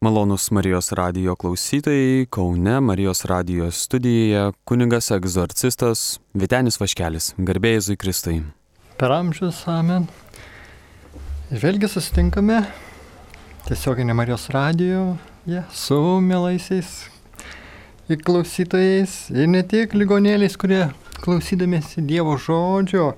Malonus Marijos radijo klausytojai, Kaune Marijos radijo studijoje kunigas egzorcistas Vytenis Vaškelis. Garbė Jėzui Kristui. Per amžius, amen. Vėlgi susitinkame tiesioginė Marijos radijo su mielaisiais klausytojais ir ne tik ligonėliais, kurie klausydamėsi Dievo žodžio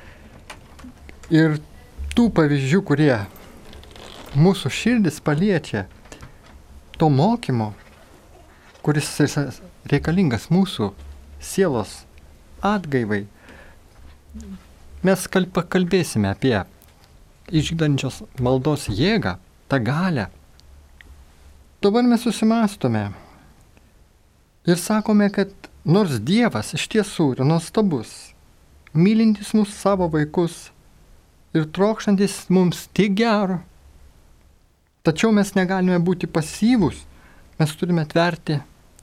ir tų pavyzdžių, kurie mūsų širdis paliečia, to mokymo, kuris reikalingas mūsų sielos atgaivai. Mes pakalbėsime apie išgydančios maldos jėgą, tą galią. Dabar mes susimąstome ir sakome, kad nors Dievas iš tiesų yra nuostabus, mylintis mūsų savo vaikus ir trokštantis mums tik gero, tačiau mes negalime būti pasyvūs, mes turime tverti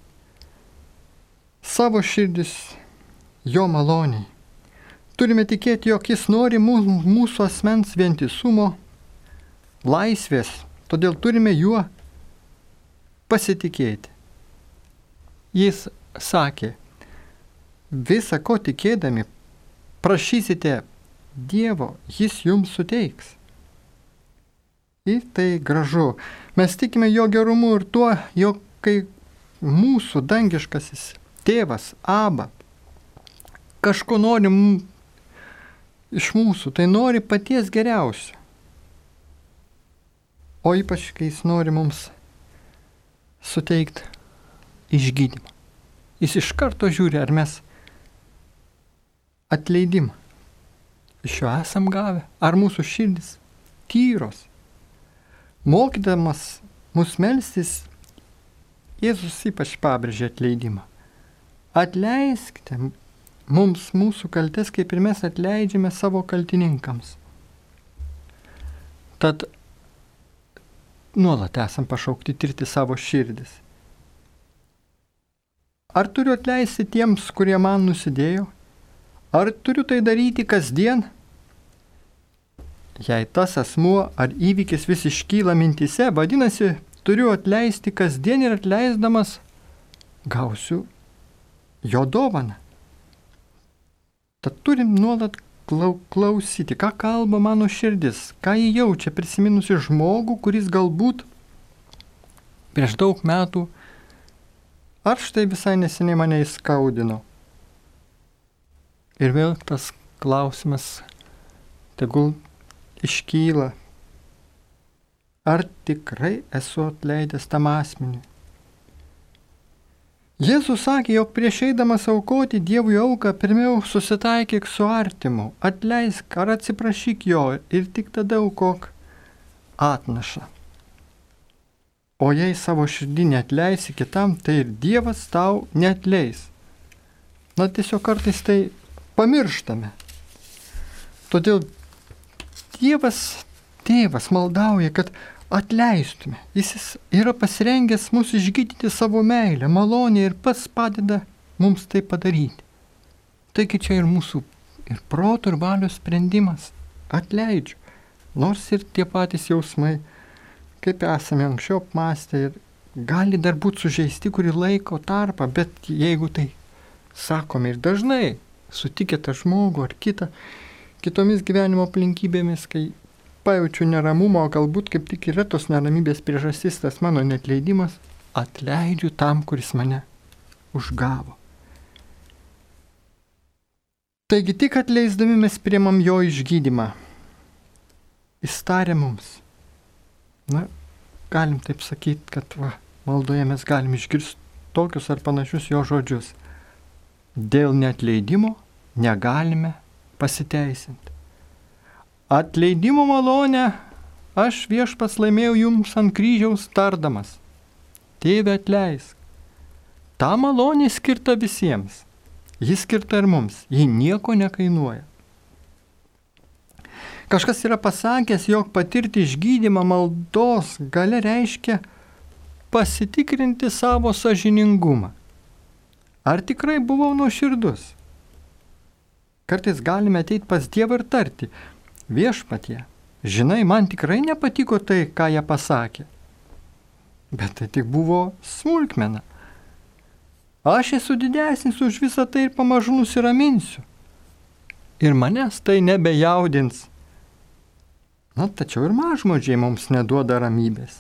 savo širdis jo maloniai. Turime tikėti, jog jis nori mūsų asmens vientisumo, laisvės, todėl turime juo pasitikėti. Jis sakė, visa ko tikėdami prašysite Dievo, jis jums suteiks. Ir tai gražu. Mes tikime jo gerumu ir tuo, jog kai mūsų dangiškasis tėvas, Aba, kažko nori iš mūsų, tai nori paties geriausio. O ypač, kai jis nori mums suteikti išgydymą. Jis iš karto žiūri, ar mes atleidimą iš jo esam gavę, ar mūsų širdis tyros. Mokydamas mus melstis, Jėzus ypač pabrėžė atleidimą. Atleiskite mums mūsų kaltes, kaip ir mes atleidžiame savo kaltininkams. Tad nuolat esam pašaukti tirti savo širdis. Ar turiu atleisti tiems, kurie man nusidėjo? Ar turiu tai daryti kasdien? Jei tas asmuo ar įvykis vis iškyla mintise, vadinasi, turiu atleisti kasdien ir atleisdamas gausiu jo dovaną. Tad turim nuolat klausyti, ką kalba mano širdis, ką jį jaučia prisiminusi žmogų, kuris galbūt prieš daug metų ar štai visai neseniai mane įskaudino. Ir vėl tas klausimas tegul iškyla, ar tikrai esu atleidęs tam asmeniui. Jėzus sakė, jog prieš eidamas aukoti Dievui auką, pirmiau susitaikyk su artimu, atleisk ar atsiprašyk jo ir tik tada aukok atnašą. O jei savo širdį neatleisi kitam, tai ir Dievas tau neatleis. Na tiesiog kartais tai pamirštame. Todėl Dievas, tėvas maldauja, kad atleistume. Jis yra pasirengęs mus išgydyti savo meilę, malonę ir pats padeda mums tai padaryti. Taigi čia ir mūsų ir proto ir valios sprendimas. Atleidžiu. Nors ir tie patys jausmai, kaip esame anksčiau apmąstę ir gali dar būti sužeisti kurį laiko tarpą, bet jeigu tai sakome ir dažnai sutikę tą žmogų ar kitomis gyvenimo aplinkybėmis, kai pajaučiu neramumą, o galbūt kaip tik yra tos neramybės priežastis, tas mano neatleidimas, atleidžiu tam, kuris mane užgavo. Taigi tik atleisdami mes priimam jo išgydymą. Jis tarė mums. Na, galim taip sakyti, kad maldoje mes galim išgirsti tokius ar panašius jo žodžius. Dėl neatleidimo negalime pasiteisinti. Atleidimo malonę aš viešpats laimėjau jums ant kryžiaus tardamas. Tėve atleisk. Ta malonė skirta visiems. Ji skirta ir mums. Ji nieko nekainuoja. Kažkas yra pasakęs, jog patirti išgydymą maldos galia reiškia pasitikrinti savo sąžiningumą. Ar tikrai buvau nuoširdus? Kartais galime ateiti pas Dievą ir tarti, viešpatie, žinai, man tikrai nepatiko tai, ką jie pasakė. Bet tai tik buvo smulkmena. Aš esu didesnis už visą tai ir pamažu nusiraminsiu. Ir manęs tai nebejaudins. Na, tačiau ir mažmožiai mums neduoda ramybės.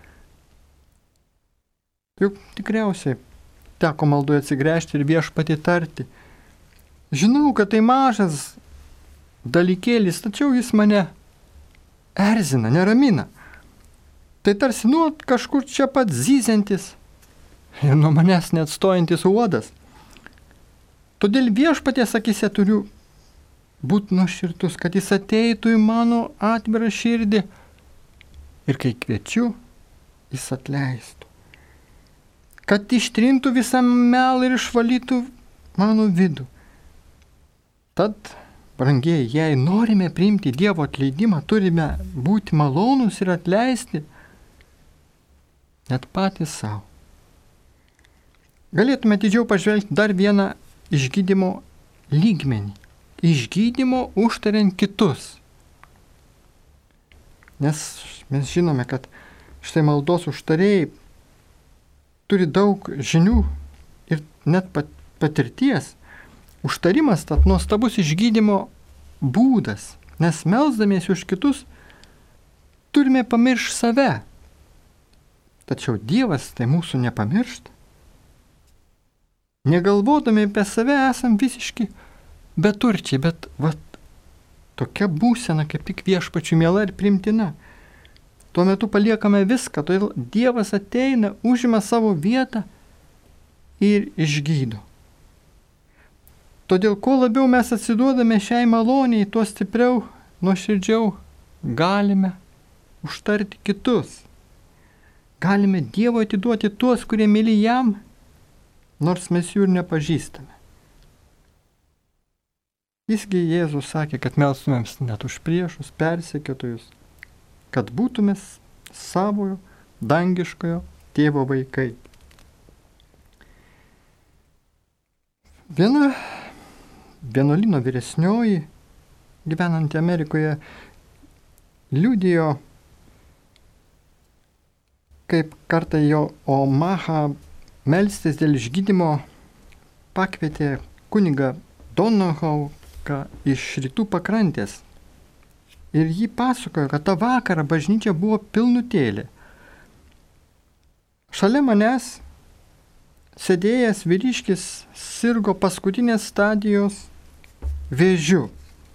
Juk tikriausiai teko maldoje atsigręžti ir Viešpatį tarti. Žinau, kad tai mažas dalykėlis, tačiau jis mane erzina, neramina. Tai tarsi nuot kažkur čia pat zyziantis ir nuo manęs neatstojantis uodas. Todėl Viešpaties akise turiu būti nuoširdus, kad jis ateitų į mano atvirą širdį ir kai kviečiu, jis atleistų. Kad ištrintų visą melą ir išvalytų mano vidų. Tad, brangieji, jei norime priimti Dievo atleidimą, turime būti malonūs ir atleisti net patys savo. Galėtume atidžiau pažvelgti dar vieną išgydymo lygmenį. Išgydymo užtariant kitus. Nes mes žinome, kad štai maldos užtarėjai turi daug žinių ir net patirties. Užtarimas tad nuostabus išgydymo būdas, nes melsdamiesi už kitus turime pamiršti save. Tačiau Dievas tai mūsų nepamiršta. Negalvodami apie save esam visiški beturčiai, bet tokia būsena kaip tik Viešpačiui miela ir primtina. Tuo metu paliekame viską, todėl Dievas ateina, užima savo vietą ir išgydo. Todėl kuo labiau mes atsiduodame šiai maloniai, tuo stipriau, nuoširdžiau galime užtarti kitus. Galime Dievo atiduoti tuos, kurie myli jam, nors mes jų ir nepažįstame. Jisgi Jėzus sakė, kad melstumėms net už priešus, persekiotojus, kad būtume savojo dangiškojo tėvo vaikai. Viena vienuolyno vyresnioji, gyvenanti Amerikoje, liudijo, kaip kartą jo Omaha melstis dėl išgydymo pakvietė kunigą Donahauką iš rytų pakrantės. Ir jį pasakojo, kad tą vakarą bažnyčia buvo pilnutėlė. Šalia manęs sėdėjęs vyriškis sirgo paskutinės stadijos vėžiu.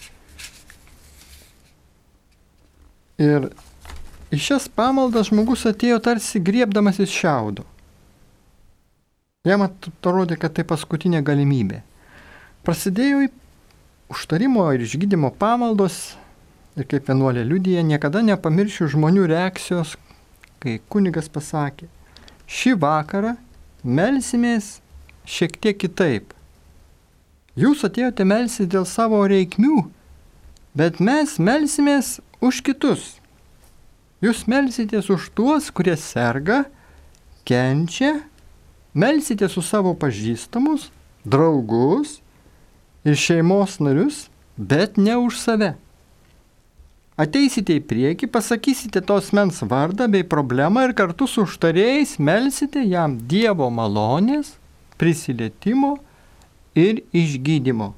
Ir į šias pamaldas žmogus atėjo tarsi griebdamasis šiaudo. Jam atrodė, kad tai paskutinė galimybė. Prasidėjo užtarimo ir išgydymo pamaldos ir kaip vienuolė liudija, niekada nepamiršiu žmonių reakcijos, kai kunigas pasakė, šį vakarą melsimės šiek tiek kitaip. Jūs atėjote melsis dėl savo reikmių, bet mes melsimės už kitus. Jūs melsitės už tuos, kurie serga, kenčia, melsitės už savo pažįstamus, draugus ir šeimos narius, bet ne už save. Ateisite į priekį, pasakysite tos mens vardą bei problemą ir kartu su užtarėjais melsite jam Dievo malonės, prisilietimo ir išgydymo.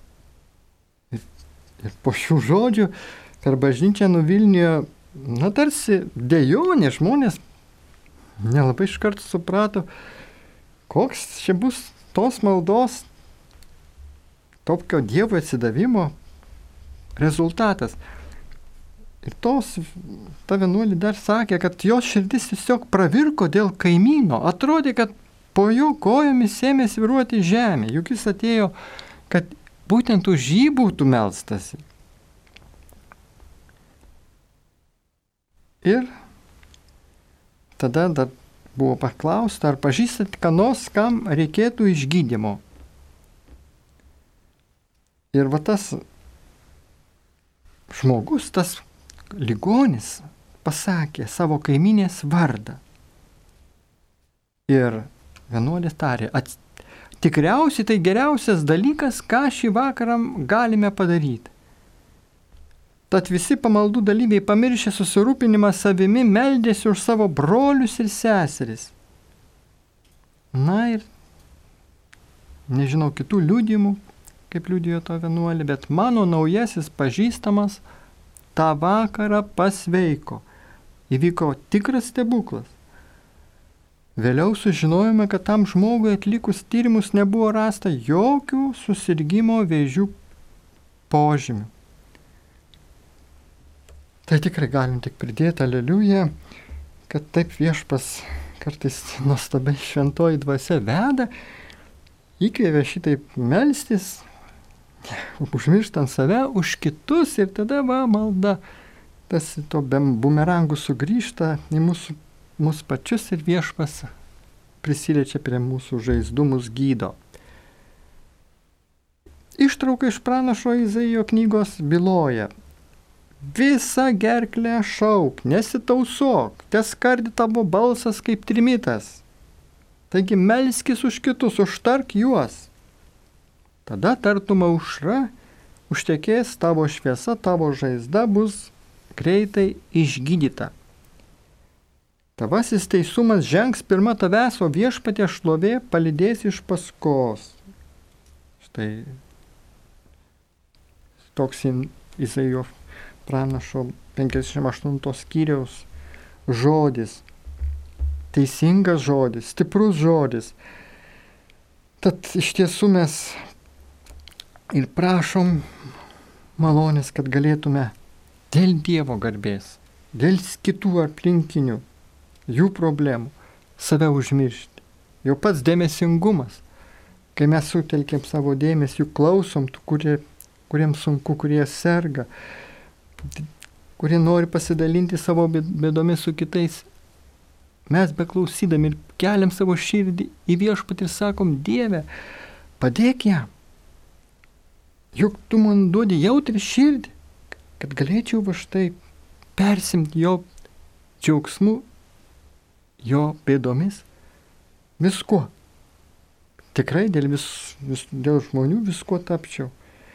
Ir po šių žodžių per bažnyčią nuvilnijo, tarsi dejonė, žmonės nelabai iš karto suprato, koks čia bus tos maldos, tokio Dievo atsidavimo rezultatas. Ir ta vienuolė dar sakė, kad jos širdis tiesiog pravirko dėl kaimyno. Atrodė, kad po jo kojomis ėmė svyruoti žemė, juk jis atėjo, kad būtent už jį būtų melstasi. Ir tada dar buvo paklausta, ar pažįstat ką nors, kam reikėtų išgydymo. Ir tas žmogus, tas ligonis pasakė savo kaimynės vardą. Ir vienuolė tarė, tikriausiai tai geriausias dalykas, ką šį vakarą galime padaryti. Tad visi pamaldų dalyviai pamiršę susirūpinimą savimi meldėsi už savo brolius ir seseris. Na ir nežinau kitų liudijimų, kaip liudijo to vienuolį, bet mano naujasis pažįstamas tą vakarą pasveiko. Įvyko tikras stebuklas. Vėliau sužinojome, kad tam žmogui atlikus tyrimus nebuvo rasta jokių susirgimo vėžių požymių. Tai tikrai galim tik pridėti, aleliuja, kad taip Viešpas kartais nuostabiai šventoji dvasia veda, įkvėvė šitaip melstis, užmirštant save už kitus ir tada malda tas to bumerangų sugrįžta į mūsų pačius ir Viešpas prisiliečia prie mūsų žaizdų, mus gydo. Ištrauka iš pranašo Izaijo knygos byloja: visą gerklę šauk, nesitausok, teskardi tavo balsas kaip trimitas. Taigi melskis už kitus, užtark juos. Tada tartum aušra, užtekės tavo šviesa, tavo žaizda bus greitai išgydyta. Tavasis teisumas žengs pirma tavęs, o Viešpaties šlovė palydės iš paskos. Štai toks Izaijo pranašo 58 skyriaus žodis. Teisingas žodis, stiprus žodis. Tad iš tiesų mes ir prašom malonės, kad galėtume dėl Dievo garbės, dėl kitų aplinkinių, jų problemų, save užmiršti. Jau pats dėmesingumas, kai mes sutelkėm savo dėmesį, jų klausom, kuriems sunku, kurie serga, kurie nori pasidalinti savo bėdomis su kitais. Mes beklausydami ir keliam savo širdį į Viešpatį ir sakom: Dieve, padėk jam. Juk tu man duodi jautrį širdį, kad galėčiau va štai persimti jo džiaugsmu, jo bėdomis, viskuo. Tikrai dėl žmonių viskuo tapčiau.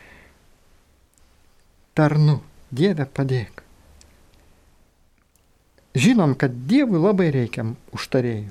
Tarnu, Dieve, padėk. Žinom, kad Dievui labai reikia užtarėjų.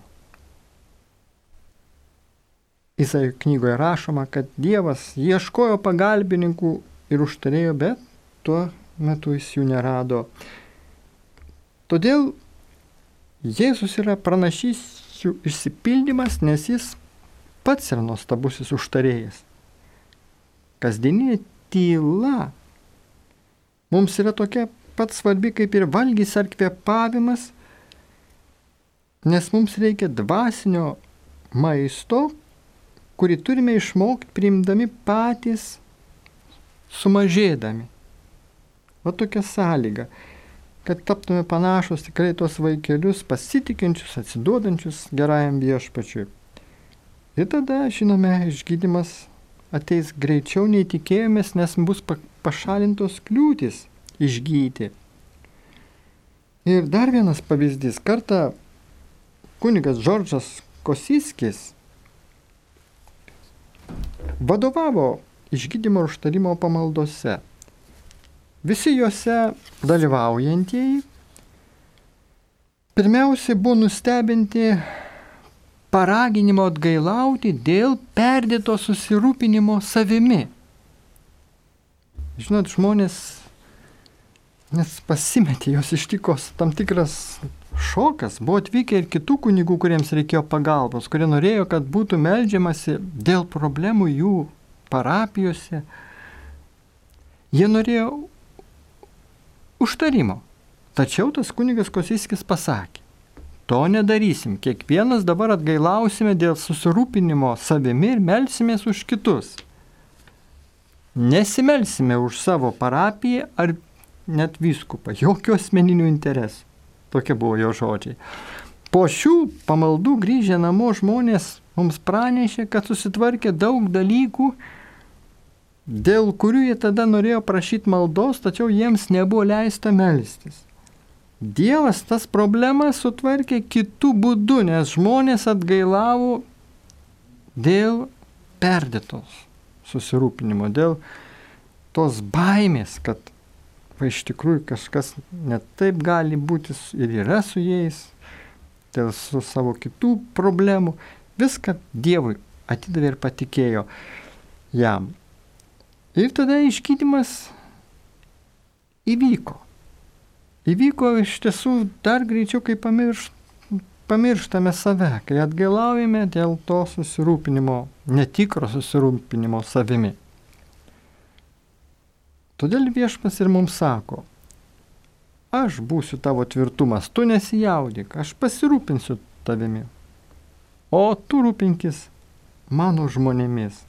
Izaijo knygoje rašoma, kad Dievas ieškojo pagalbininkų ir užtarėjų, bet tuo metu jis jų nerado. Todėl Jėzus yra pranašysčių išsipildymas, nes jis pats yra nuostabusis užtarėjas. Kasdieninė tyla mums yra tokia pat svarbi kaip ir valgys ar kvėpavimas, nes mums reikia dvasinio maisto, kurį turime išmokti priimdami patys sumažėdami. Va tokia sąlyga, kad taptume panašus tikrai tos vaikelius, pasitikinčius, atsiduodančius gerajam Viešpačiui. Ir tada, žinome, išgydymas ateis greičiau nei tikėjomės, nes bus pašalintos kliūtis išgydyti. Ir dar vienas pavyzdys. Kartą kunigas Džordžas Kosiskis vadovavo išgydymo ir užtarimo pamaldose. Visi juose dalyvaujantieji pirmiausiai buvo nustebinti paraginimo atgailauti dėl perdėto susirūpinimo savimi. Žinot, žmonės pasimetė, jos ištiko tam tikras šokas. Buvo atvykę ir kitų kunigų, kuriems reikėjo pagalbos, kurie norėjo, kad būtų meldžiamasi dėl problemų jų parapijose. Jie norėjo užtarimo. Tačiau tas kunigas Kosiskis pasakė: to nedarysim, kiekvienas dabar atgailausime dėl susirūpinimo savimi ir melsimės už kitus. Nesimelsime už savo parapiją ar net vyskupą, jokių asmeninių interesų. Tokie buvo jo žodžiai. Po šių pamaldų grįžę namo žmonės mums pranešė, kad susitvarkė daug dalykų, dėl kurių jie tada norėjo prašyti maldos, tačiau jiems nebuvo leista melstis. Dievas tas problemas sutvarkė kitų būdų, nes žmonės atgailavo dėl perdėtos susirūpinimo, dėl tos baimės, kad iš tikrųjų kažkas net taip gali būti ir yra su jais, dėl su savo kitų problemų, viską Dievui atidavė ir patikėjo jam. Ir tada išgydymas įvyko. Įvyko iš tiesų dar greičiau, kai pamirštame save, kai atgailaujame dėl to susirūpinimo, netikro susirūpinimo savimi. Todėl Viešpats ir mums sako, aš būsiu tavo tvirtumas, tu nesijaudyk, aš pasirūpinsiu tavimi, o tu rūpinkis mano žmonėmis.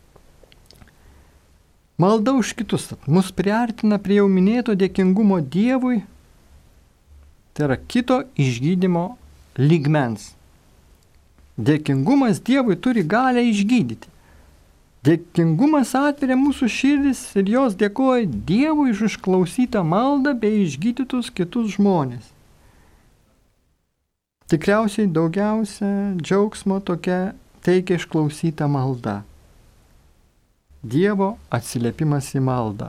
Malda už kitus mus priartina prie jau minėto dėkingumo Dievui, tai yra kito išgydymo lygmens. Dėkingumas Dievui turi galią išgydyti. Dėkingumas atveria mūsų širdis ir jos dėkoja Dievui už išklausytą maldą bei išgydytus kitus žmonės. Tikriausiai daugiausia džiaugsmo tokia teikia išklausyta malda. Dievo atsiliepimas į maldą.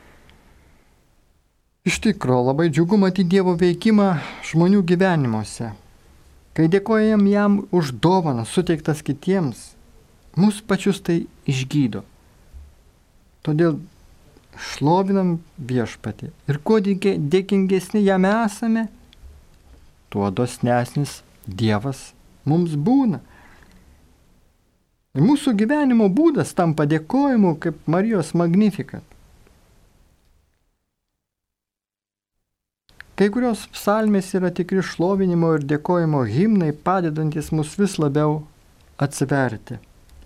Iš tikro, labai džiugu matyti Dievo veikimą žmonių gyvenimuose. Kai dėkojam jam už dovaną suteiktas kitiems, mūsų pačius tai išgydo. Todėl šlovinam Viešpatį. Ir kuo dėkingesni jam esame, tuo dosnesnis Dievas mums būna. Ir mūsų gyvenimo būdas tampa dėkojimu kaip Marijos Magnificat. Kai kurios psalmės yra tikri šlovinimo ir dėkojimo himnai, padedantis mus vis labiau atsiverti.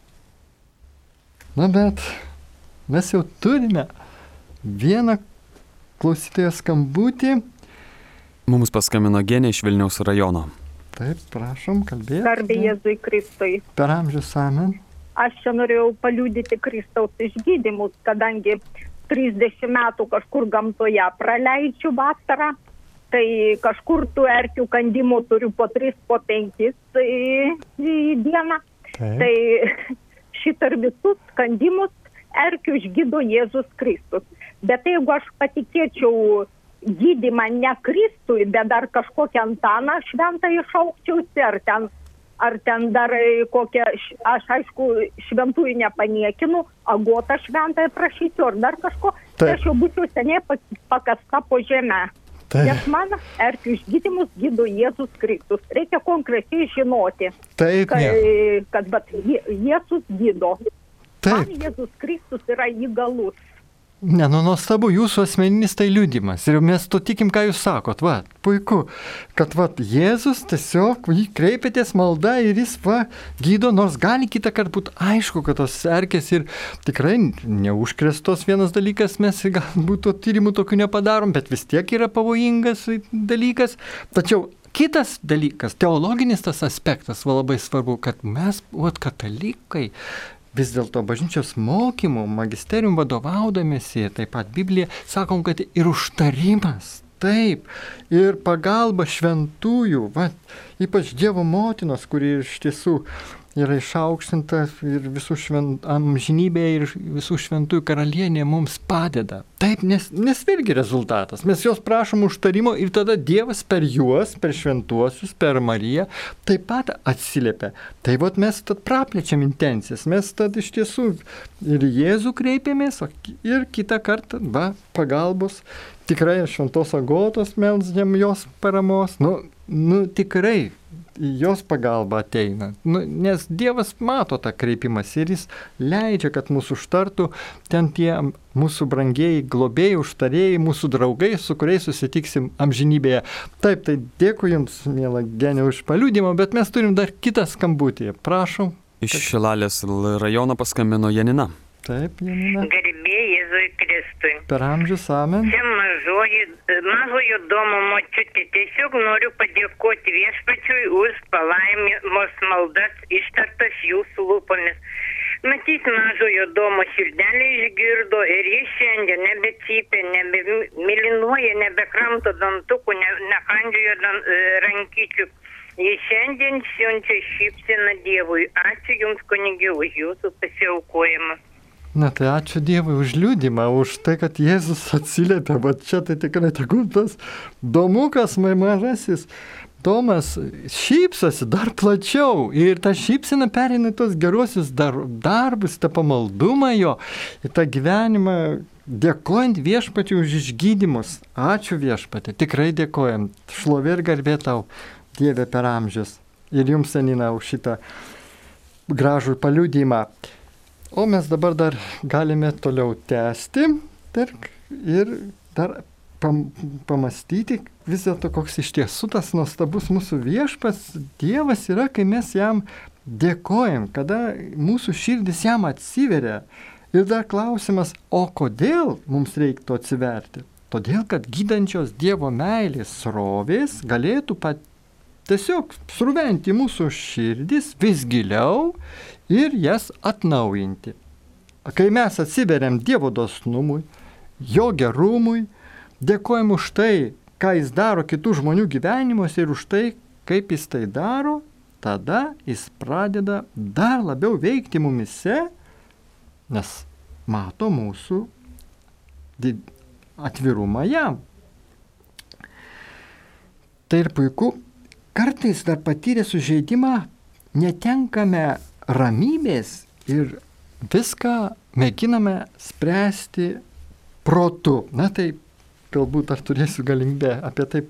Na bet mes jau turime vieną klausytojo skambutį. Mums paskambino Genė iš Vilniaus rajono. Taip, prašom, kalbėti. Garbė Jėzui Kristui. Per amžius amen. Aš čia norėjau paliudyti Kristaus išgydymus, kadangi 30 metų kažkur gamtoje praleidžiu vasarą, tai kažkur tų erkių kandimų turiu po 3, po 5 į dieną. Taip. Tai šitą ir visus kandimus erkių išgydo Jėzus Kristus. Bet jeigu aš patikėčiau gydymą ne Kristui, bet dar kažkokią Antaną šventą išaukčiausi, ar ten dar kokią, aš aišku šventųjų nepaniekinu, Agotą šventąją prašysiu, ar dar kažko, tai aš jau būčiau seniai pakasta po žemę. Nes man erkių išgydymus gydo Jėzus Kristus. Reikia konkrečiai žinoti, kad Jėzus gydo. Man Jėzus Kristus yra įgalus. Ne, nuostabu, jūsų asmeninis tai liudimas. Ir mes to tikim, ką jūs sakot. Va, puiku, kad va, Jėzus tiesiog jį kreipėtės malda ir jis va, gydo, nors gali kitą kartą būti aišku, kad tos erkės ir tikrai neužkrėstos vienas dalykas, mes galbūt tyrimų tokių nepadarom, bet vis tiek yra pavojingas dalykas. Tačiau kitas dalykas, teologinis tas aspektas, va labai svarbu, kad mes, katalikai, vis dėlto bažnyčios mokymų, magisterium vadovaudamėsi, taip pat Biblija, sakom, kad ir užtarimas, taip, ir pagalba šventųjų, va, ypač Dievo motinos, kuri iš tiesų yra išaukštinta ir visų amžinybė ir visų šventųjų karalienė mums padeda. Taip, nes vėlgi rezultatas. Mes jos prašom užtarimo ir tada Dievas per juos, per šventuosius, per Mariją taip pat atsiliepia. Tai vat mes tad praplečiam intencijas. Mes tad iš tiesų ir Jėzų kreipėmės, ir kitą kartą, pagalbos. Tikrai šventos Agotos melsdėm jos paramos. Nu tikrai. Jos pagalba ateina, nes Dievas mato tą kreipimąsi ir jis leidžia, kad mūsų užtartų ten tie mūsų brangieji globėjai, užtarėjai, mūsų draugai, su kuriais susitiksim amžinybėje. Taip, tai dėkui Jums, miela Genė, už paliudimą, bet mes turim dar kitą skambutį. Prašom. Iš Šilalės rajono paskambino Janina. Taip, Janina. Garbė Jėzui Kristui. Per amžius amen. Čia mažojo domo močiutė. Tiesiog noriu padėkoti Viešpačiui už palaimos maldas ištartas jūsų lūpomis. Matyt, mažojo domo širdelė išgirdo ir jis šiandien nebecypia, nebemilinuoja, nebekramto dantukų, nekandžioja rankyčių. Jis šiandien siunčia šypseną Dievui. Ačiū Jums, kunigi, už jūsų pasiaukojimą. Na tai ačiū Dievui už liudymą, už tai, kad Jėzus atsiliepia, bet čia tai tikrai tegul tas domukas mažasis Tomas šypsosi dar plačiau ir ta šypsena pereina į tos geruosius darbus, tą pamaldumą jo, į tą gyvenimą, dėkojant Viešpačiui už išgydymus. Ačiū Viešpatį, tikrai dėkojam. Šlovė ir garbė tau, Dieve per amžius. Ir jums, Janina, už šitą gražų paliudymą. O mes dabar dar galime toliau tęsti ir dar pamastyti vis dėlto, koks iš tiesų tas nuostabus mūsų viešpats Dievas yra, kai mes jam dėkojam, kada mūsų širdis jam atsiveria. Ir dar klausimas, o kodėl mums reiktų atsiverti? Todėl, kad gydančios Dievo meilės srovės galėtų tiesiog sruventi mūsų širdis vis giliau ir jas atnaujinti. Kai mes atsiveriam Dievo dosnumui, jo gerumui, dėkojam už tai, ką jis daro kitų žmonių gyvenimuose ir už tai, kaip jis tai daro, tada jis pradeda dar labiau veikti mumise, nes mato mūsų atvirumą jam. Tai ir puiku, kartais dar patyrę sužeidimą netenkame ramybės ir viską mėginame spręsti protu. Na tai galbūt aš turėsiu galimybę apie tai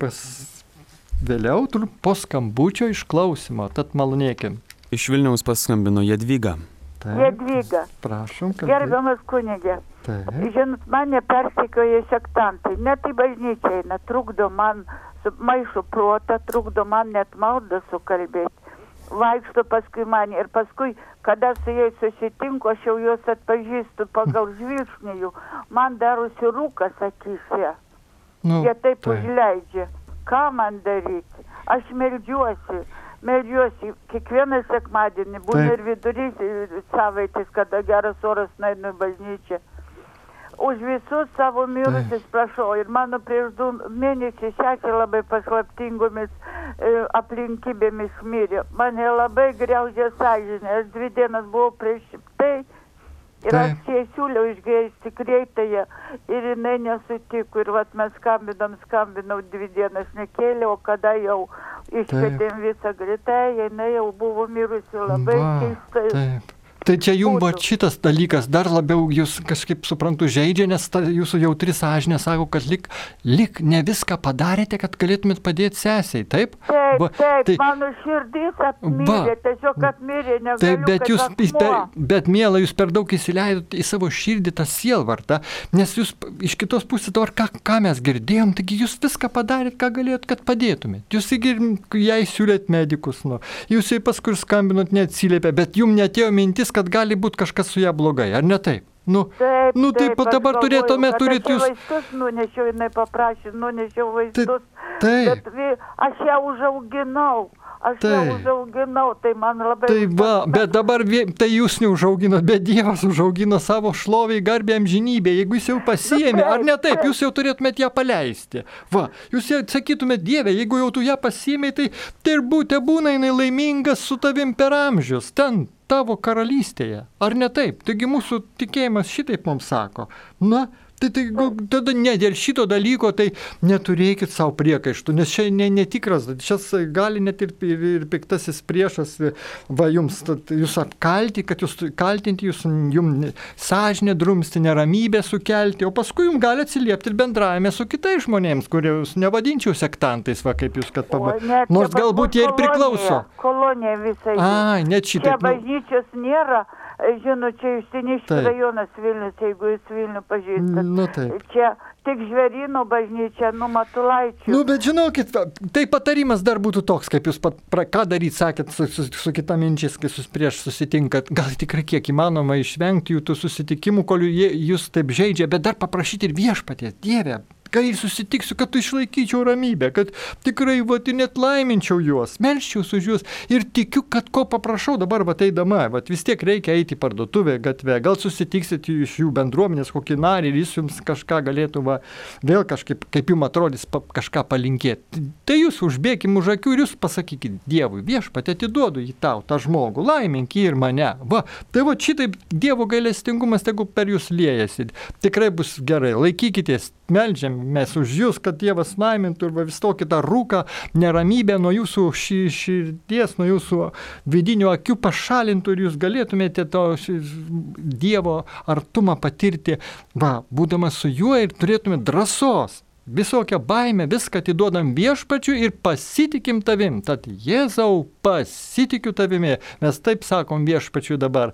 vėliau, po skambučio išklausimo, tad malonėkim. Iš Vilniaus paskambino Jadvyga. Taip. Jadvyga. Prašom, Gerbiamas kunigė. Žinot, mane persekioja sektantai. Net į bažnyčią eina, trukdo man, maišo protą, trukdo man net maldą sukalbėti. Vaikšto paskui man ir paskui, kada su jais susitinku, aš jau juos atpažįstu pagal žvilgsnį jų. Man darosi rūkas akyse. Jie taip užleidžia. Ką man daryti? Aš meldžiuosi kiekvieną sekmadienį, būna ir vidurys savaitės, kada geras oras nueinu į bažnyčią. Už visus savo mirusius prašau. Ir mano prieš 2 mėnesius sesė labai paslaptingomis aplinkybėmis mirė. Mane labai griaužė sąžinė. Aš 2 dienas buvau prieš tai ir aš jai siūliau išgeisti kreitąją ir jinai nesutiko. Ir vat mes skambinau 2 dienas nekėlė, o kada jau išvedėm visą greitąją, jinai jau buvo mirusi labai keistai. Taip. Tai čia jums šitas dalykas dar labiau jūs kažkaip suprantu žaidžia, nes jūsų jautri sąžinė sako, kad lik ne viską padarėte, kad galėtumėt padėti sesiai, taip? Taip, mano širdis apmirė, tiesiog apmirė, negaliu, bet miela, jūs per daug įsileidot į savo širdį tą sielvartą, nes jūs iš kitos pusės dabar ką mes girdėjom, taigi jūs viską padarėt, ką galėjot, kad padėtumėt. Jūs jai siūlėt medikus, jūs jai paskui skambinot, neatsiliepė, bet jums neatėjo mintis, kad gali būti kažkas su ją blogai, ar ne taip? Taip, dabar turit jūs... Vaistus nunešiau, jinai paprašė, nunešiau vaistus, bet aš ją užauginau. Tai man labai... Bet dabar tai jūs neužauginot, bet Dievas užaugino savo šloviai garbę amžinybę. Jeigu jis jau pasiėmė, ar ne taip, jūs jau turėtumėt ją paleisti. Jūs sakytumėt, Dieve, jeigu jau tu ją pasiėmė, tai ir būna jinai laimingas su tavim per amžius, ten tavo karalystėje. Ar ne taip? Taigi mūsų tikėjimas šitaip mums sako. Tai tada ne dėl šito dalyko, tai neturėkit savo priekaištų, nes čia netikras, čia gali net ir piktasis priešas jūs apkalti, kad jūs kaltinti, jums sąžinė drumsti, neramybę sukelti, o paskui jums gali atsiliepti ir bendravime su kitais žmonėms, kuriuos nevadinčiau sektantais, kaip jūs, kad nors galbūt jie ir priklauso. Kolonija visai. Net šitaip. Čia bažnyčios nėra. Žinau, čia Išsiniškių rajonas Vilnius, jeigu jūs Vilnių pažįstat. Čia tik Žvėryno bažnyčia, Matulaičių. Bet žinokit, tai patarimas dar būtų toks, kaip jūs ką daryti, sakėt, su kita minčiais, kai prieš susitinkat. Gal tikrai kiek įmanoma išvengti jų tų susitikimų, kol jūs taip žaidžia, bet dar paprašyti ir viešpaties, Dieve, kai susitiksiu, kad tu išlaikyčiau ramybę, kad tikrai, net laiminčiau juos, melščiausi už juos ir tikiu, kad ko paprašau dabar, eidama, vis tiek reikia eiti į parduotuvę, gatvę, gal susitiksit iš jų bendruomenės kokį narį ir jis jums kažką galėtų, vėl kažkaip, kaip jums atrodys, kažką palinkėti. Tai jūs užbėkim už akių ir jūs pasakykit Dievui, Viešpatie, atiduodu į tau tą žmogų, laimink jį ir mane. Tai šitaip Dievo gailestingumas tegu per jūs liejasi. Tikrai bus gerai, laikykitės, meldžiamės už jūs, kad Dievas laimintų ir vis tokį tą rūką, neramybę nuo jūsų širdies, nuo jūsų vidinių akių pašalintų ir jūs galėtumėte to Dievo artumą patirti, būdamas su juo ir turėtumėte drąsos. Visokią baimę, viską atiduodam Viešpačiui ir pasitikim tavim. Tad Jėzau, pasitikiu tavimi. Mes taip sakom Viešpačiui dabar.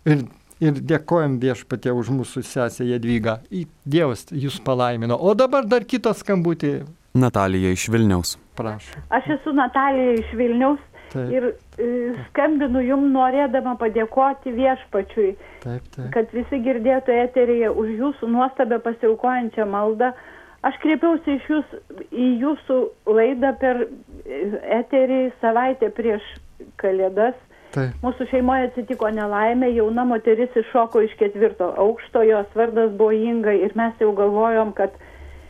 Ir dėkojam Viešpatie už mūsų sesę Jadvygą. Dievas jūs palaimino. O dabar dar kitą skambutį. Natalija iš Vilniaus. Prašau. Aš esu Natalija iš Vilniaus. Taip. Ir skambinu jums norėdama padėkoti Viešpačiui, kad visi girdėtų eteryje už jūsų nuostabę pasiaukojančią maldą. Aš kreipiausi į jūsų laidą per eterį savaitę prieš Kalėdas. Taip. Mūsų šeimoje atsitiko nelaimė, jauna moteris iššoko iš 4 aukšto, jos vardas buvo Inga ir mes jau galvojom, kad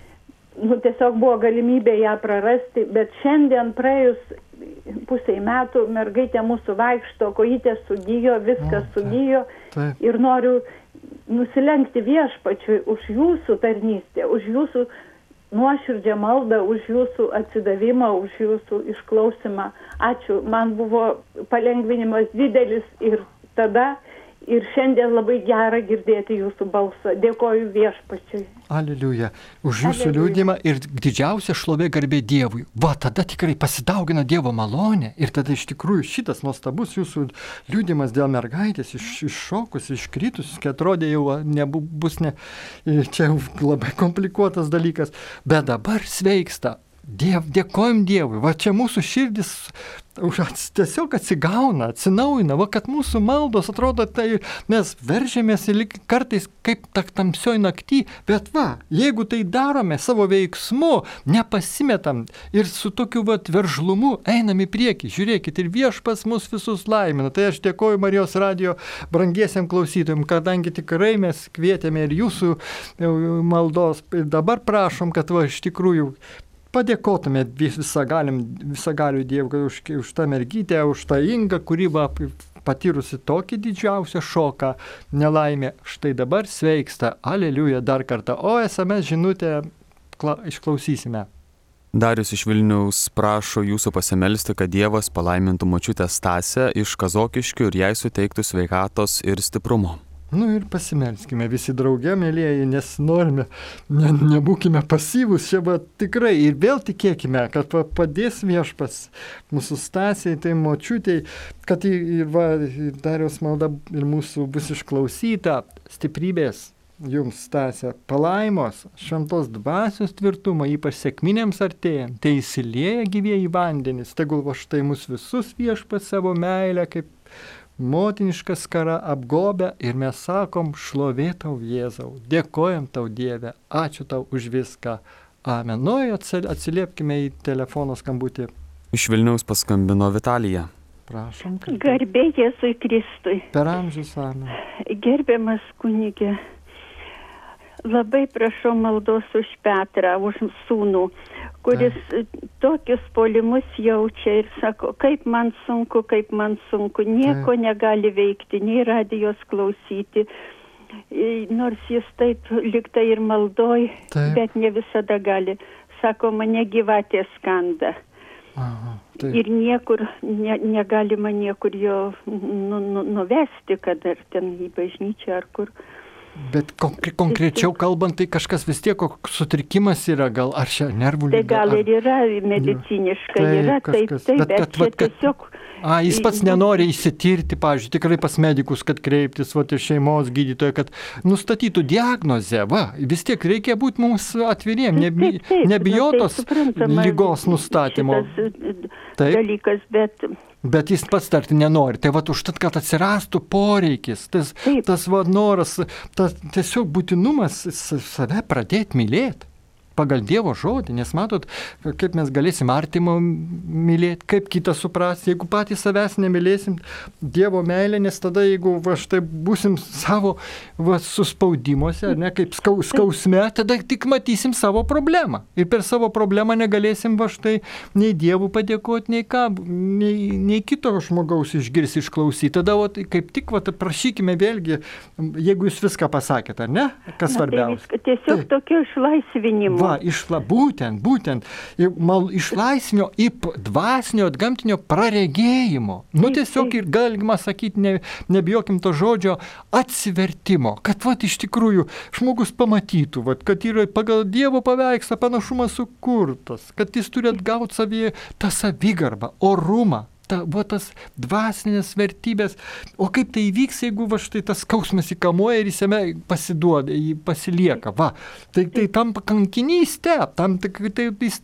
tiesiog buvo galimybė ją prarasti, bet šiandien praėjus pusei metų mergaitė mūsų vaikšto, kojytė sugijo, viskas sugijo ir noriu nusilenkti Viešpačiui už jūsų tarnystę, už jūsų nuoširdžią maldą, už jūsų atsidavimą, už jūsų išklausimą. Ačiū, man buvo palengvinimas didelis ir tada, ir šiandien labai gera girdėti jūsų balsą. Dėkoju Viešpačiui. Aleliuja. Už jūsų liūdimą ir didžiausia šlovė garbė Dievui. Tada tikrai pasidaugina Dievo malonė ir tada iš tikrųjų šitas nuostabus jūsų liūdimas dėl mergaitės iššokus, iškritus, kai atrodė jau čia labai komplikuotas dalykas, bet dabar sveiksta. Dėkojom Dievui. Čia mūsų širdis tiesiog atsigauna, atsinaujina, kad mūsų maldos atrodo, tai mes veržėmės kartais kaip tamsioj naktį, bet jeigu tai darome savo veiksmu, nepasimetam ir su tokiu veržlumu einam į priekį, žiūrėkit, ir Viešpats mus visus laimina. Tai aš dėkoju Marijos radijo brangiesiam klausytojim, kadangi tikrai mes kvietėme ir jūsų maldos ir dabar prašom, kad iš tikrųjų padėkotume visagaliui Dievui už tą mergytę, už tą Ingą, kuri patyrusi tokį didžiausią šoką, nelaimę. Štai dabar sveiksta. Aleliuja dar kartą. O SMS žinutę išklausysime. Darius iš Vilniaus prašo jūsų pasimelsti, kad Dievas palaimintų močiutę Stasę iš Kazokiškių ir jai suteiktų sveikatos ir stiprumo. Ir pasimelskime visi drauge, mėlieji, nes norime, nebūkime pasyvūs čia, tikrai ir vėl tikėkime, kad padės Viešpats mūsų Stasiai, tai močiutei, kad Dariaus malda ir mūsų bus išklausyta, stiprybės jums, Stasė, palaimos, šventos dvasios tvirtumo, ypač sekminėms artėjant, tai įsilieja gyvieji vandenys, tegul štai mus visus Viešpats savo meilę kaip motinišką skarą apgobę ir mes sakom, šlovė tau Jėzau, dėkojam tau Dieve, ačiū tau už viską. Amen. Atsiliepkime į telefono skambutį. Iš Vilniaus paskambino Vitalija. Prašom. Garbė Jėzui Kristui. Per amžius, amen. Gerbiamas kunige, labai prašau maldos už Petrą, už sūnų, kuris tokius puolimus jaučia ir sako, kaip man sunku, nieko negali veikti, nei radijos klausyti, nors jis taip liktai ir maldoj, bet ne visada gali. Sako, mane gyvatė skanda. Ir niekur, negalima niekur jo nuvesti, kad ar ten į bažnyčią ar kur. Bet konkrečiau kalbant, tai kažkas vis tiek sutrikimas yra, gal ar čia nervų liga? Tai gal ir yra mediciniškai, yra taip, bet čia tiesiog... Jis pats nenori įsitirti, pavyzdžiui, tikrai pas medikus, kad kreiptis, ir šeimos gydytoją, kad nustatytų diagnozę, vis tiek reikia būti mums atviriem, nebijotos ligos nustatymo. Dalykas, Bet jis pats tarti nenori. Tai užtat, kad atsirastų poreikis, tas noras, tas tiesiog būtinumas save pradėti mylėti. pagal Dievo žodį, nes matot, kaip mes galėsim artimo mylėti, kaip kitą suprasti, jeigu patys savęs nemylėsim Dievo meilę, nes tada, jeigu štai būsim savo suspaudimuose, ne, kaip skausme, tada tik matysim savo problemą. Ir per savo problemą negalėsim štai nei Dievų padėkoti, nei ką, nei kito žmogaus išgirsti, išklausyti. Tada kaip tik prašykime vėlgi, jeigu jūs viską pasakėte, ar ne? Kas svarbiausia? Tai tiesiog tokio išlaisvinimo. Būtent. Išlaisvinio į dvasinio, atgamtinio praregėjimo. Tiesiog ir galima sakyti, nebijokim to žodžio, atsivertimo. Kad iš tikrųjų žmogus pamatytų, kad yra pagal Dievo paveikslą panašumas sukurtas, kad jis turi atgauti savyje tą savigarbą, orumą. Tas dvasinės vertybės. O kaip tai įvyks, jeigu štai tas skausmas įkamuoja ir jame pasiduoda, jį pasilieka. Tai tampa kankinystė, jis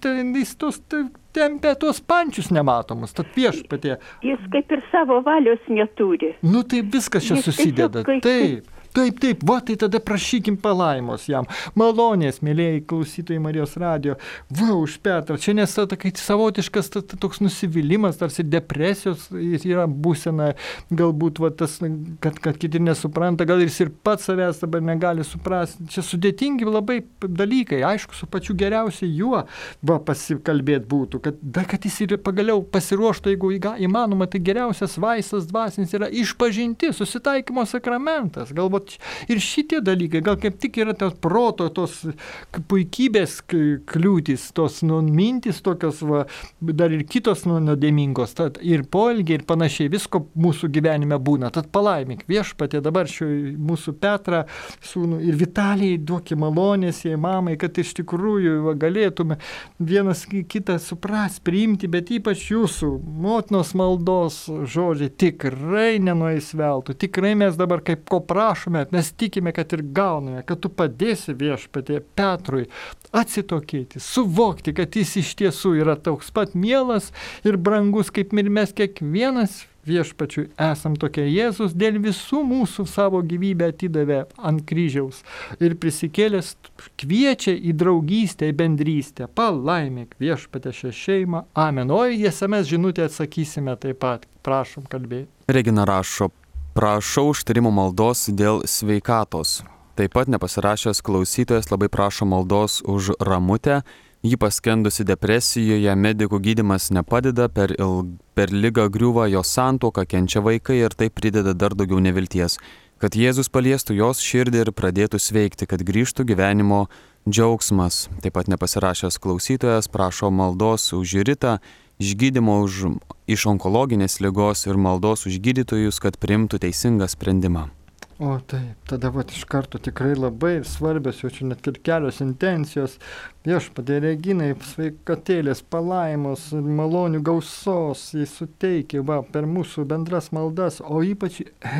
tempia tuos pančius nematomus, tad Viešpatie. Jis kaip ir savo valios neturi. Tai viskas čia susideda. Taip, tai tada prašykim palaimos jam. Malonės, mėlėjai klausytojai Marijos radijo, už Petrą. Čia nes savotiškas toks nusivylimas, tarsi depresijos yra būsena, galbūt tas, kad kiti nesupranta, gal ir pats savęs dabar negali suprasti. Čia sudėtingi labai dalykai, aišku, su pačiu geriausiai juo pasikalbėti būtų, kad jis ir pagaliau pasiruoštų, jeigu įmanoma, tai geriausias vaistas dvasinis yra išpažinti, susitaikymo sakramentas. Galbūt ir šitie dalykai, gal kaip tik yra tos proto, tos puikybės kliūtis, tos mintis tokios, dar ir kitos nuodėmingos, ir poelgiai ir panašiai, visko mūsų gyvenime būna. Tad palaimink Viešpatie dabar mūsų Petrą, sūnų ir Vitalijai duoki malonės jai mamai, kad iš tikrųjų galėtume vienas kitą supras, priimti, bet ypač jūsų motinos maldos žodžiai tikrai nenueis veltui. Tikrai mes dabar kaip ko prašome, mes tikime, kad ir gauname, kad tu padėsi Viešpatie Petrui atsitokėti, suvokti, kad jis iš tiesų yra toks pat mielas ir brangus, kaip ir mes kiekvienas Viešpačiui esam tokie. Jėzus dėl visų mūsų savo gyvybę atidavė ant kryžiaus ir prisikėlęs kviečia į draugystę, į bendrystę. Palaimėk Viešpatie šią šeimą. Amen. O į SMS žinutę atsakysime taip pat. Prašom kalbėti. Regina rašo: prašau užtarimo maldos dėl sveikatos. Taip pat nepasirašęs klausytojas labai prašo maldos už Ramutę. Ji paskendusi depresijoje, medikų gydymas nepadeda, per ligą griūva jos santuoka, kenčia vaikai ir tai prideda dar daugiau nevilties. Kad Jėzus paliestų jos širdį ir pradėtų sveikti, kad grįžtų gyvenimo džiaugsmas. Taip pat nepasirašęs klausytojas prašo maldos už Ritą, išgydymo iš onkologinės ligos ir maldos už gydytojus, kad priimtų teisingą sprendimą. O taip, tada iš karto tikrai labai svarbios, jau čia net ir kelios intencijos. Viešpatie Reginai, sveikatėlės, palaimos, malonių gausos, jis suteikia per mūsų bendras maldas, o ypač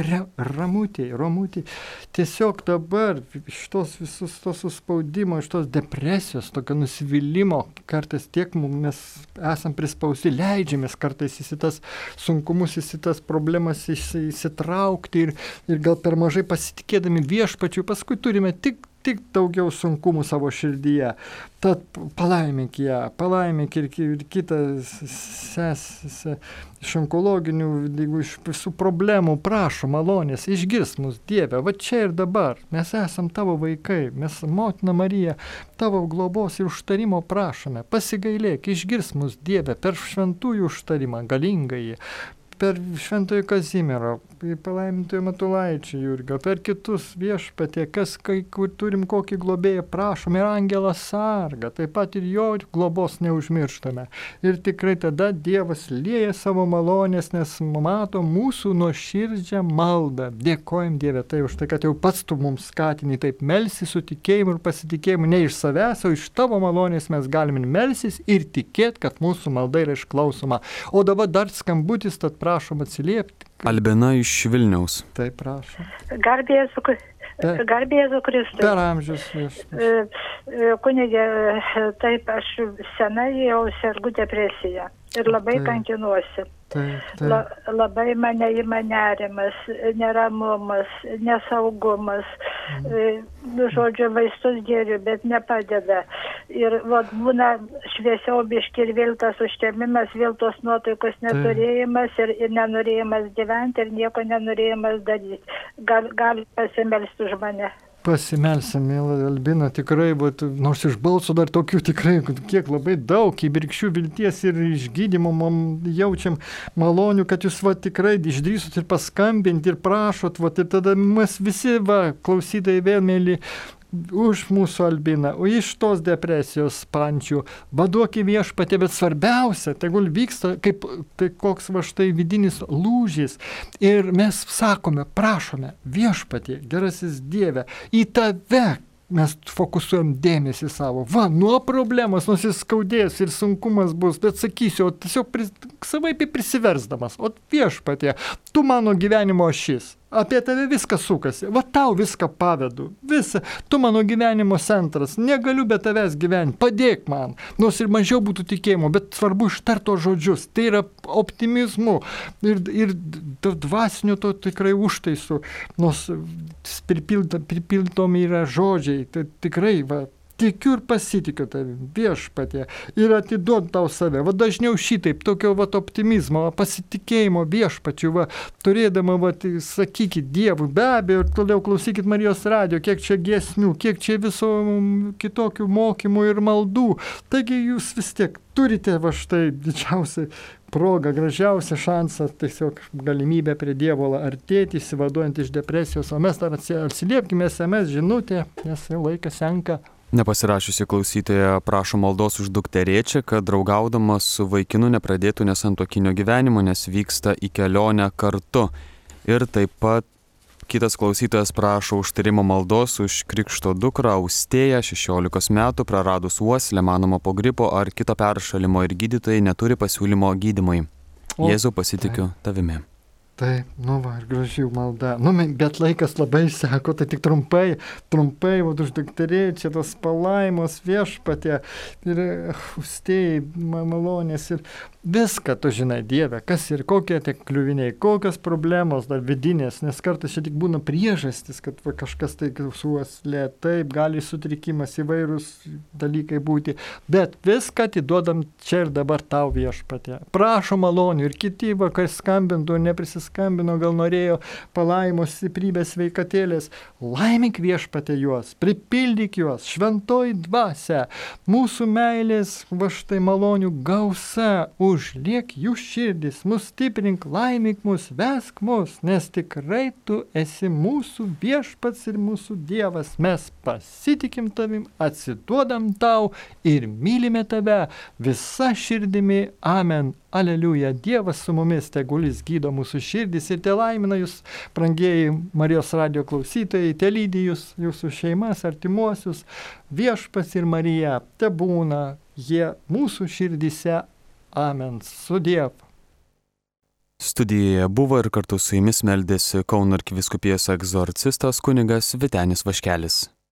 Ramutei. Tiesiog dabar iš visus tos suspaudimo, iš tos depresijos, tokio nusivylimo, kartais tiek mes esam prispausti, leidžiamės kartais į tas sunkumus, į tas problemas įsitraukti ir gal per mažai pasitikėdami Viešpačiu, paskui turime tik daugiau sunkumų savo širdyje. Tad palaimink ją, palaimink ir kitą sesę iš onkologinių, iš visų problemų, prašo malonės, išgirs mus Dieve, čia ir dabar. Mes esam tavo vaikai, mes Motina Marija, tavo globos ir užtarimo prašome. Pasigailėk, išgirs mus Dieve per šventųjų užtarimą, galingąjį, per Šventojo Kazimiero, palaimintojo Matulaičio Jurgio, per kitus Viešpatie, kur turim kokį globėją, prašom ir angelą sargą, taip pat ir jo globos neužmirštame. Ir tikrai tada Dievas lieja savo malonės, nes mato mūsų nuoširdžią maldą. Dėkojam Dieve už tai, kad jau pats tu mums skatini taip melsi su tikėjimu ir pasitikėjimu, ne iš savęs, o iš tavo malonės mes galime melsis ir tikėti, kad mūsų malda yra išklausoma. O dabar dar skambutis, tad prašom atsiliepti. Albina iš Vilniaus. Taip, prašom. Garbė Jėzų Kristui. Per amžius. Kunigė, taip, aš senai jau sergu depresiją ir labai kankinuosi. Labai mane ima nerimas, neramumas, nesaugumas. žodžiu, vaistus geriu, bet nepadeda. Ir būna šviesiau biški ir vėl tas užtemimas, vėl tos nuotaikos neturėjimas ir nenorėjimas gyventi ir nieko nenorėjimas daryti. Gali pasimelsti už mane. Pasimelsim, mėla Albina, tikrai, nors iš balso dar tokių tikrai, kiek labai daug, įbirkščių vilties ir išgydymo jaučiam malonių, kad jūs tikrai išdrįsot ir paskambinti ir prašot, ir tada mes visi, klausytojai vėl mėly, už mūsų Albiną, o iš tos depresijos pančių, vaduok į Viešpatį, bet svarbiausia, tegul vyksta kaip koks štai vidinis lūžis. Ir mes sakome, prašome, Viešpatį, gerasis Dieve, į tave mes fokusuojam dėmesį savo. Nuo problemos nusiskaudės ir sunkumas bus, bet sakysiu, tiesiog savaip prisiversdamas, o Viešpatie, tu mano gyvenimo ašis. Apie tave viskas sukasi, tau viską pavedu, tu mano gyvenimo centras, negaliu be tavęs gyventi, padėk man, nors ir mažiau būtų tikėjimo, bet svarbu ištart tos žodžius, tai yra optimizmu ir dvasiniu to tikrai užtaisu, nors pripildomi yra žodžiai, tai tikrai tikiu ir pasitikiu tavim, Viešpatie, ir atiduod tau save. Dažniau šitaip, tokio optimizmo, pasitikėjimo Viešpačiu, turėdama, sakykit Dievui, be abejo, ir toliau klausykit Marijos radijo, kiek čia giesmių, kiek čia viso kitokių mokymų ir maldų. Taigi jūs vis tiek turite štai didžiausią progą, gražiausią šansą, tiesiog galimybę prie Dievo artėti, įsivaduojant iš depresijos, o mes dar atsiliepkime SMS žinutę, nes laikas senka. Nepasirašiusi klausytoja prašo maldos už dukterėčią, kad draugaudama su vaikinu nepradėtų nesantuokinio gyvenimo, nes vyksta į kelionę kartu. Ir taip pat kitas klausytojas prašo užtarimo maldos už krikšto dukrą Austėją, 16 metų, praradus uoslę, manoma po gripo ar kito peršalimo ir gydytojai neturi pasiūlymo gydymui. Jėzau, pasitikiu tavimi. Taip, ir gražių malda. Bet laikas labai seko, tai tik trumpai, už dukterėčią, tos palaimos Viešpatie ir Austėjai malonės ir viską tu žinai, Dieve, kas ir kokie tie kliuviniai, kokios problemos dar vidinės, nes kartais čia tik būna priežastis, kad kažkas tai su uoslė, taip, gali sutrikimas, įvairūs dalykai būti, bet viską atiduodam čia ir dabar tau Viešpatie. Prašo malonių ir kiti, kas skambintų, neprisiskambino, gal norėjo palaimos, stiprybės, sveikatėlės, laimink Viešpatie juos, pripildyk juos, šventoji dvasia, mūsų meilės, štai malonių gausa, užliek jų širdis, mus stiprink, laimink mus, vesk mus, nes tikrai tu esi mūsų Viešpats ir mūsų Dievas. Mes pasitikim tavim, atsiduodam tau ir mylime tave visa širdimi. Amen. Aleliuja. Dievas su mumis, tegul jis gydo mūsų širdis ir te laimina jūs, brangieji Marijos radijo klausytojai, te lydi jūs, jūsų šeimas, artimuosius, Viešpats ir Marija, te būna jie mūsų širdyse. Amen. Sudiev. Studijoje buvo ir kartu su jumis meldėsi Kauno arkivyskupijos egzorcistas kunigas Vytenis Vaškelis.